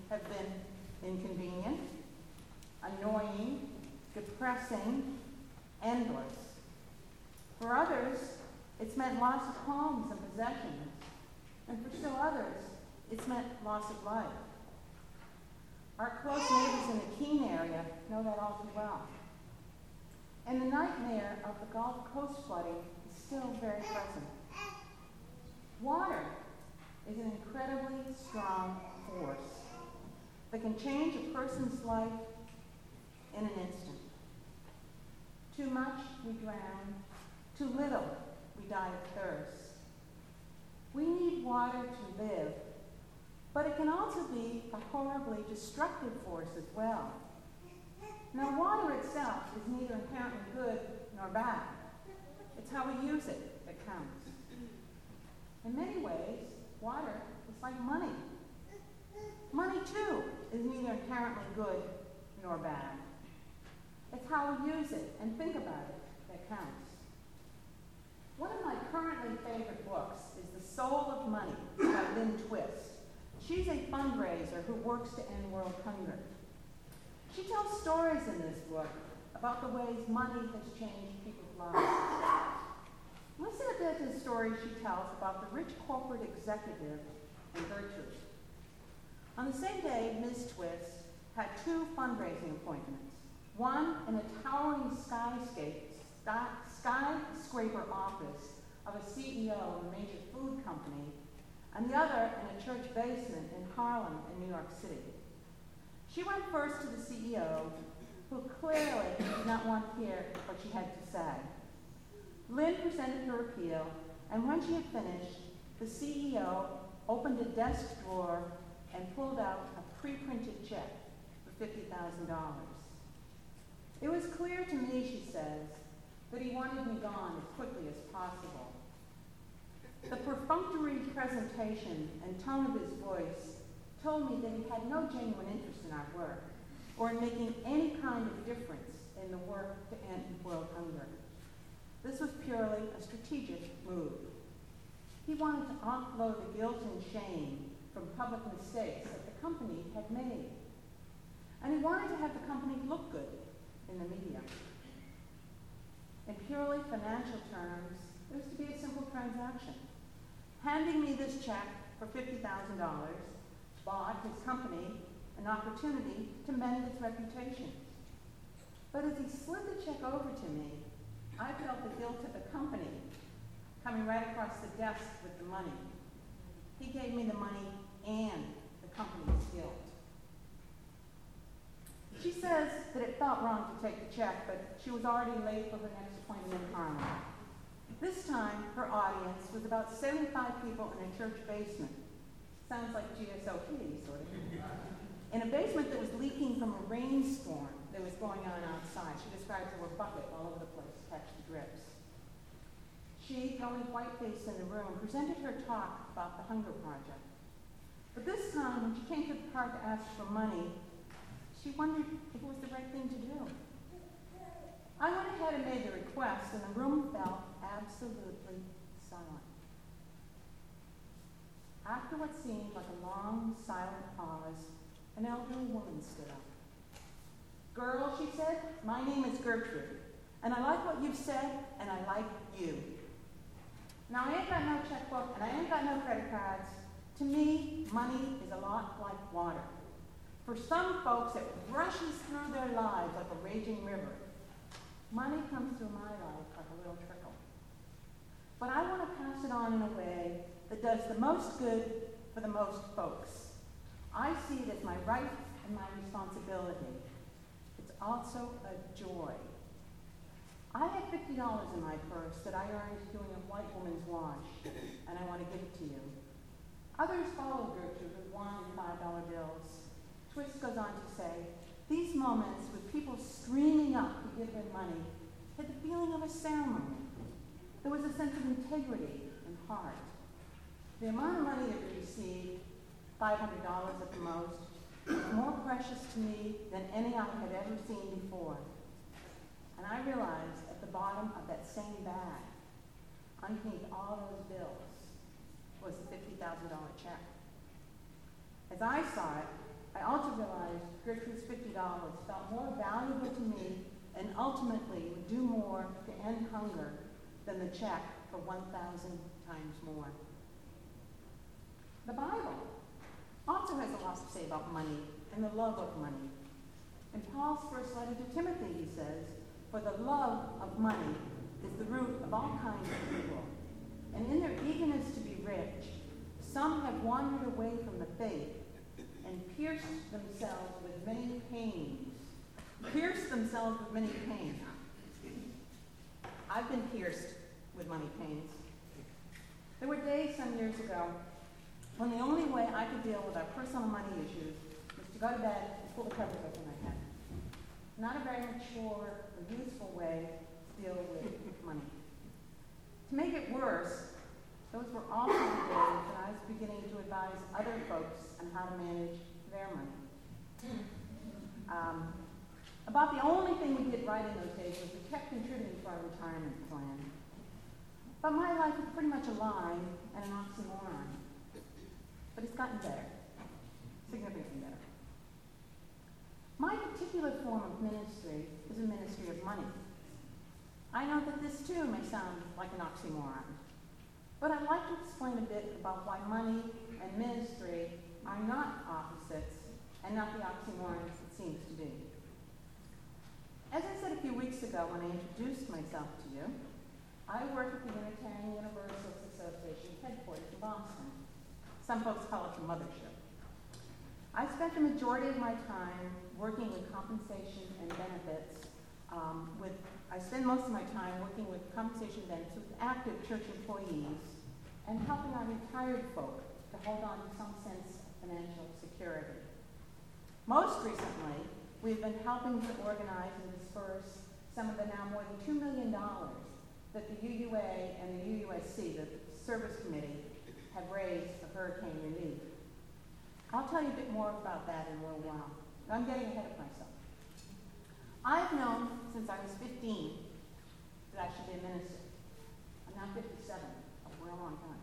have been inconvenient, annoying, depressing, endless. For others, it's meant loss of homes and possessions. And for still others, it's meant loss of life. Our close neighbors in the Keene area know that all too well. And the nightmare of the Gulf Coast flooding is still very present. Water is an incredibly strong force that can change a person's life in an instant. Too much, we drown. Too little, we die of thirst. We need water to live, but it can also be a horribly destructive force as well. Now, water itself is neither inherently good nor bad. It's how we use it that counts. In many ways, water is like money. Money, too, is neither inherently good nor bad. It's how we use it and think about it that counts. One of my currently favorite books is The Soul of Money by Lynn Twist. She's a fundraiser who works to end world hunger. She tells stories in this book about the ways money has changed people's lives. Listen a bit to the story she tells about the rich corporate executive and Gertrude. On the same day, Ms. Twist had two fundraising appointments, one in a towering skyscraper office of a CEO of a major food company, and the other in a church basement in Harlem in New York City. She went first to the CEO, who clearly did not want to hear what she had to say. Lynn presented her appeal, and when she had finished, the CEO opened a desk drawer and pulled out a pre-printed check for $50,000. It was clear to me, she says, that he wanted me gone as quickly as possible. The perfunctory presentation and tone of his voice told me that he had no genuine interest in our work or in making any kind of difference in the work to end world hunger. This was purely a strategic move. He wanted to offload the guilt and shame from public mistakes that the company had made. And he wanted to have the company look good in the media. In purely financial terms, it was to be a simple transaction. Handing me this check for $50,000 bought his company an opportunity to mend its reputation. But as he slid the check over to me, I felt the guilt of the company coming right across the desk with the money. He gave me the money and the company's guilt. She says that it felt wrong to take the check, but she was already late for her next appointment in Harlem. This time, her audience was about 75 people in a church basement. Sounds like GSOP, sort of. In a basement that was leaking from a rainstorm that was going on outside. She described there were buckets all over the place to catch the drips. She, going white-faced in the room, presented her talk about the Hunger Project. But this time, when she came to the part to ask for money, she wondered if it was the right thing to do. I went ahead and made the request, and the room fell absolutely silent. After what seemed like a long, silent pause, an elderly woman stood up. "Girl," she said, "my name is Gertrude, and I like what you've said, and I like you. Now, I ain't got no checkbook, and I ain't got no credit cards. To me, money is a lot like water. For some folks, it rushes through their lives like a raging river. Money comes through my life like a little trickle. But I want to pass it on in a way that does the most good for the most folks. I see it as my right and my responsibility. It's also a joy. I have $50 in my purse that I earned doing a white woman's wash, and I want to give it to you." Others followed Gertrude with $1 and $5 bills. Twist goes on to say, "These moments with people streaming up to give their money had the feeling of a ceremony. There was a sense of integrity and heart. The amount of money that we received, $500 at the most, was more precious to me than any I had ever seen before. And I realized at the bottom of that same bag, underneath all those bills, was the $50,000 check. As I saw it, I also realized Gertrude's $50 felt more valuable to me and ultimately would do more to end hunger than the check for 1,000 times more. The Bible also has a lot to say about money and the love of money. In Paul's first letter to Timothy, he says, "For the love of money is the root of all kinds of evil. And in their eagerness to be rich, some have wandered away from the faith and pierced themselves with many pains." Pierced themselves with many pains. I've been pierced with money pains. There were days some years ago when the only way I could deal with our personal money issues was to go to bed and pull the covers over my head. Not a very mature or useful way to deal with money. To make it worse, those were also the days when I was beginning to advise other folks on how to manage their money. About the only thing we did right in those days was we kept contributing to our retirement plan. But my life was pretty much a lie and an oxymoron. But it's gotten better, significantly better. My particular form of ministry is a ministry of money. I know that this too may sound like an oxymoron, but I'd like to explain a bit about why money and ministry are not opposites and not the oxymorons it seems to be. As I said a few weeks ago when I introduced myself to you, I work at the Unitarian Universalist Association headquarters in Boston. Some folks call it the mothership. I spent the majority of my time working with compensation and benefits. I spend most of my time working with compensation benefits with active church employees and helping our retired folk to hold on to some sense of financial security. Most recently, we've been helping to organize and disperse some of the now more than $2 million that the UUA and the UUSC, the Service Committee, have raised for hurricane relief. I'll tell you a bit more about that in a little while. I'm getting ahead of myself. I've known since I was 15 that I should be a minister. I'm now 57, for a long time.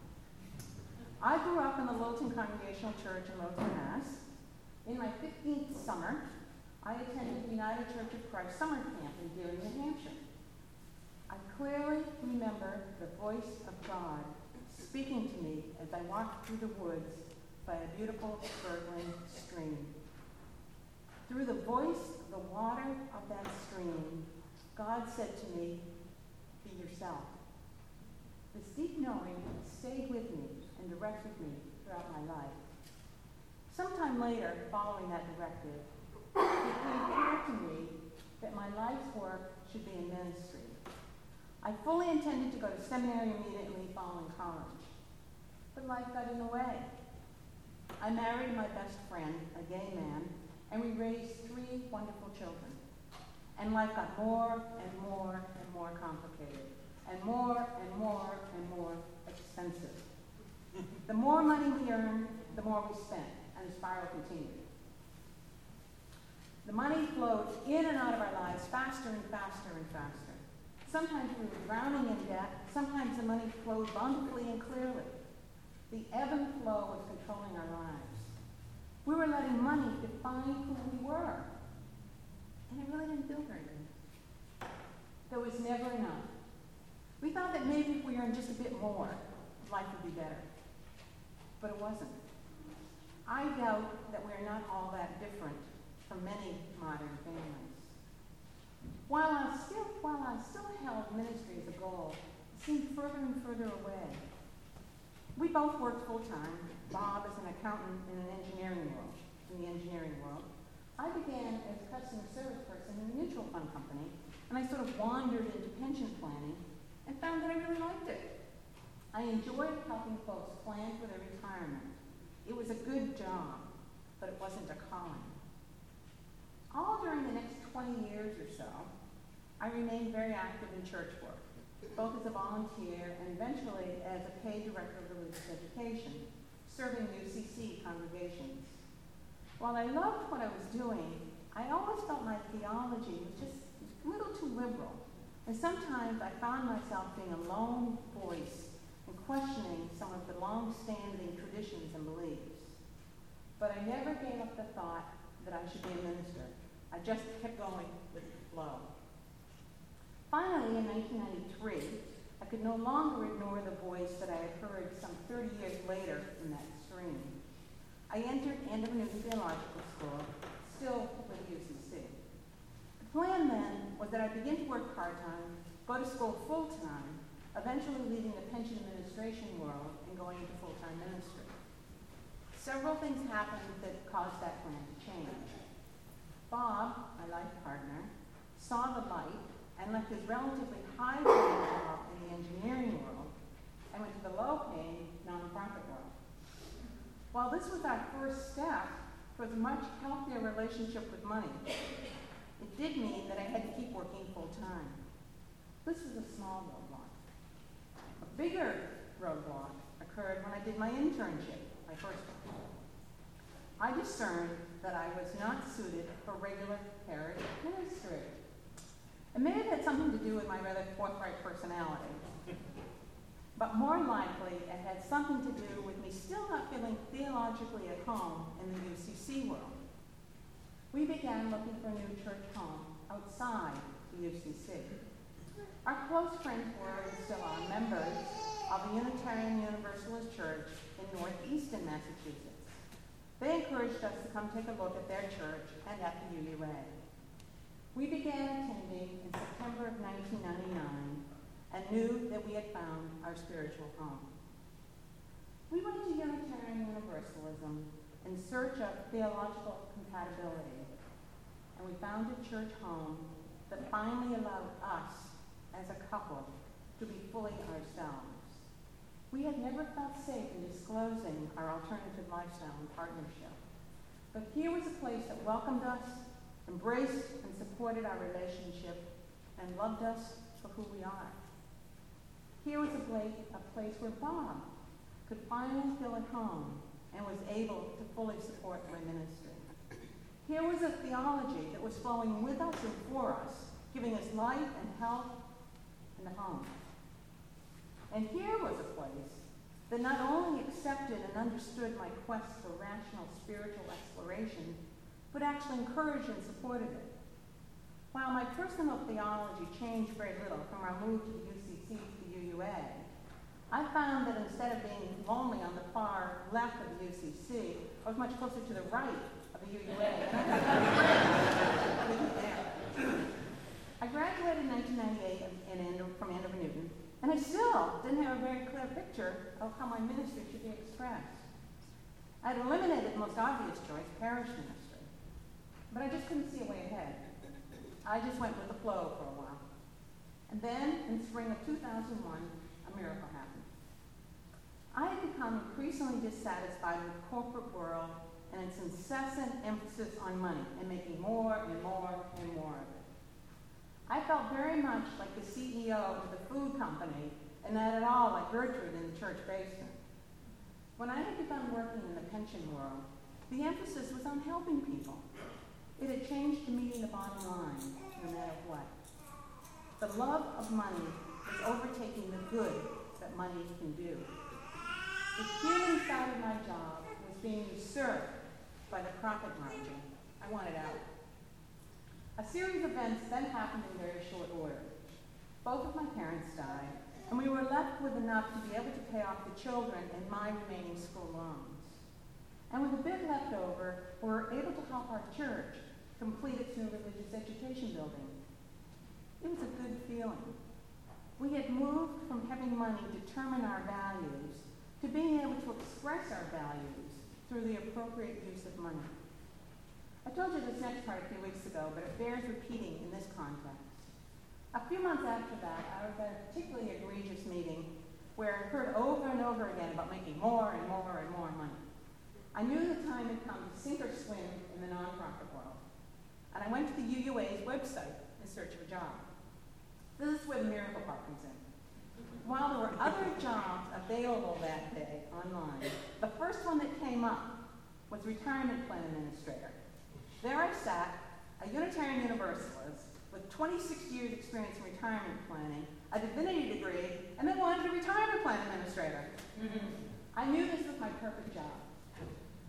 I grew up in the Littleton Congregational Church in Littleton, Mass. In my 15th summer, I attended the United Church of Christ summer camp in Deering, New Hampshire. I clearly remember the voice of God speaking to me as I walked through the woods by a beautiful, gurgling stream. Through the voice of the water of that stream, God said to me, "Be yourself." This deep knowing stayed with me and directed me throughout my life. Sometime later, following that directive, it became clear to me that my life's work should be in ministry. I fully intended to go to seminary immediately following college, but life got in the way. I married my best friend, a gay man, and we raised 3 wonderful children. And life got more and more and more complicated, and more and more and more expensive. The more money we earned, the more we spent, and the spiral continued. The money flowed in and out of our lives faster and faster and faster. Sometimes we were drowning in debt. Sometimes the money flowed bountifully and clearly. The ebb and flow was controlling our lives. We were letting money define who we were. And it really didn't feel very good. There was never enough. We thought that maybe if we earned just a bit more, life would be better. But it wasn't. I doubt that we're not all that different from many modern families. While I still held ministry as a goal, it seemed further and further away. We both worked full-time. Bob as an accountant in the engineering world. I began as a customer service person in a mutual fund company, and I sort of wandered into pension planning and found that I really liked it. I enjoyed helping folks plan for their retirement. It was a good job, but it wasn't a calling. All during the next 20 years or so, I remained very active in church work, both as a volunteer and eventually as a paid director of religious education, serving UCC congregations. While I loved what I was doing, I always felt my theology was just a little too liberal, and sometimes I found myself being a lone voice and questioning some of the long-standing traditions and beliefs. But I never gave up the thought that I should be a minister. I just kept going with the flow. Finally, in 1993, I could no longer ignore the voice that I had heard some 30 years later in that stream. I entered Andover Newton Theological School, still with UCC. The plan then was that I'd begin to work part-time, go to school full-time, eventually leaving the pension administration world and going into full-time ministry. Several things happened that caused that plan to change. Bob, my life partner, saw the light and left his relatively high-paying job in the engineering world and went to the low-paying nonprofit world. While this was our first step towards a much healthier relationship with money, it did mean that I had to keep working full-time. This was a small roadblock. A bigger roadblock occurred when I did my internship, my first one. I discerned that I was not suited for regular parish ministry. It may have had something to do with my rather forthright personality, but more likely it had something to do with me still not feeling theologically at home in the UCC world. We began looking for a new church home outside the UCC. Our close friends were and still are members of the Unitarian Universalist Church in northeastern Massachusetts. They encouraged us to come take a look at their church and at the UUA. We began attending in September of 1999 and knew that we had found our spiritual home. We went to Unitarian Universalism in search of theological compatibility, and we found a church home that finally allowed us, as a couple, to be fully ourselves. We had never felt safe in disclosing our alternative lifestyle and partnership, but here was a place that welcomed us, embraced and supported our relationship, and loved us for who we are. Here was a place where Bob could finally feel at home and was able to fully support my ministry. Here was a theology that was flowing with us and for us, giving us life and health and a home. And here was a place that not only accepted and understood my quest for rational spiritual exploration, but actually encouraged and supported it. While my personal theology changed very little from our move to the UCC to the UUA, I found that instead of being lonely on the far left of the UCC, I was much closer to the right of the UUA. I graduated in 1998 from Andover Newton, and I still didn't have a very clear picture of how my ministry should be expressed. I had eliminated the most obvious choice, parish ministry, but I just couldn't see a way ahead. I just went with the flow for a while. And then, in spring of 2001, a miracle happened. I had become increasingly dissatisfied with the corporate world and its incessant emphasis on money and making more and more and more of it. I felt very much like the CEO of the food company and not at all like Gertrude in the church basement. When I had begun working in the pension world, the emphasis was on helping people. It had changed to meeting the bottom line, no matter what. The love of money was overtaking the good that money can do. The human side of my job was being usurped by the profit margin. I wanted out. A series of events then happened in very short order. Both of my parents died, and we were left with enough to be able to pay off the children and my remaining school loans. And with a bit left over, we were able to help our church complete its new religious education building. It was a good feeling. We had moved from having money determine our values to being able to express our values through the appropriate use of money. I told you this next part a few weeks ago, but it bears repeating in this context. A few months after that, I was at a particularly egregious meeting where I heard over and over again about making more and more and more money. I knew the time had come to sink or swim in the nonprofit world, and I went to the UUA's website in search of a job. This is where the miracle part comes in. While there were other jobs available that day online, the first one that came up was retirement plan administrator. There I sat, a Unitarian Universalist with 26 years experience in retirement planning, a divinity degree, and then wanted a retirement plan administrator. I knew this was my perfect job.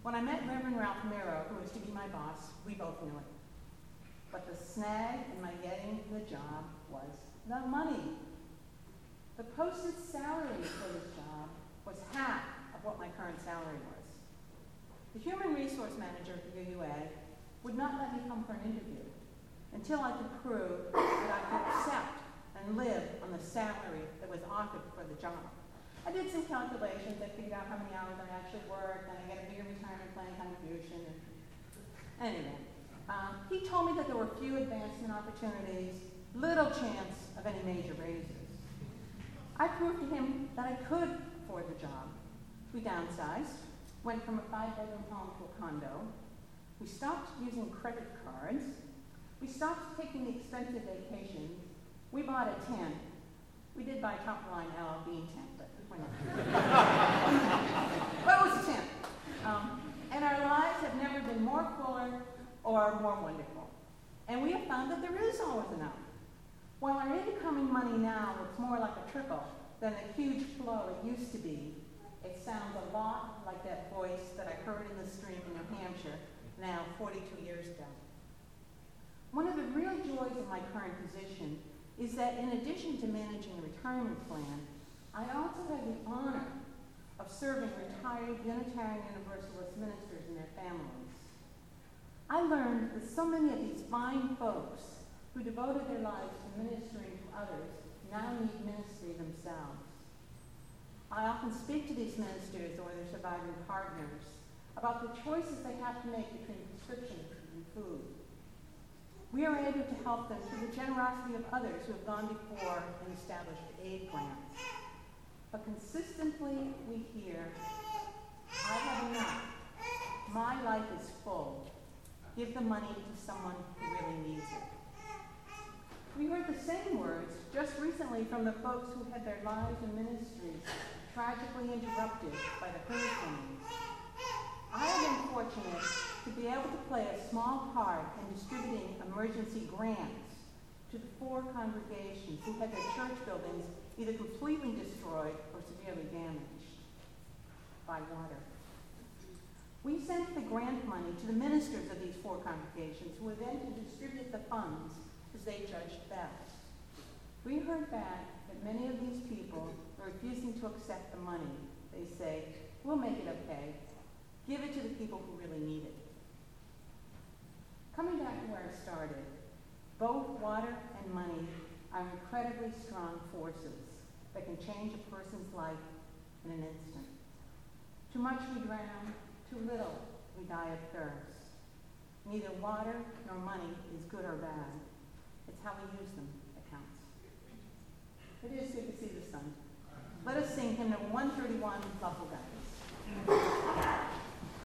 When I met Reverend Ralph Miro, who was to be my boss, we both knew it. But the snag in my getting the job was the money. The posted salary for this job was half of what my current salary was. The human resource manager at the UUA would not let me come for an interview until I could prove that I could accept and live on the salary that was offered for the job. I did some calculations. I figured out how many hours I actually worked, and I get a bigger retirement plan contribution. Anyway, he told me that there were few advancement opportunities, little chance of any major raises. I proved to him that I could afford the job. We downsized, went from a 5-bedroom home to a condo. We stopped using credit cards. We stopped taking the expensive vacations. We bought a tent. We did buy a top-of-the-line LL Bean tent, but we're not. But it was a tent. And our lives have never been more fuller or more wonderful. And we have found that there is always enough. While our incoming money now looks more like a trickle than the huge flow it used to be, it sounds a lot like that voice that I heard in the stream in New Hampshire now 42 years ago. One of the real joys of my current position is that in addition to managing the retirement plan, I also have the honor of serving retired Unitarian Universalist ministers and their families. I learned that so many of these fine folks who devoted their lives to ministering to others now need ministry themselves. I often speak to these ministers or their surviving partners about the choices they have to make between prescriptions and food. We are able to help them through the generosity of others who have gone before and established aid grants. But consistently we hear, I have enough. My life is full. Give the money to someone who really needs it. We heard the same words just recently from the folks who had their lives and ministries tragically interrupted by the hurricanes. I have been fortunate to be able to play a small part in distributing emergency grants to the 4 congregations who had their church buildings either completely destroyed or severely damaged by water. We sent the grant money to the ministers of these 4 congregations who were then to distribute the funds as they judged best. We heard back that many of these people are refusing to accept the money. They say, we'll make it okay. Give it to the people who really need it. Coming back to where I started, both water and money are incredibly strong forces that can change a person's life in an instant. Too much we drown, too little we die of thirst. Neither water nor money is good or bad. It's how we use them that counts. It is good to see the sun. Let us sing hymn number 131, Lawful Guidance.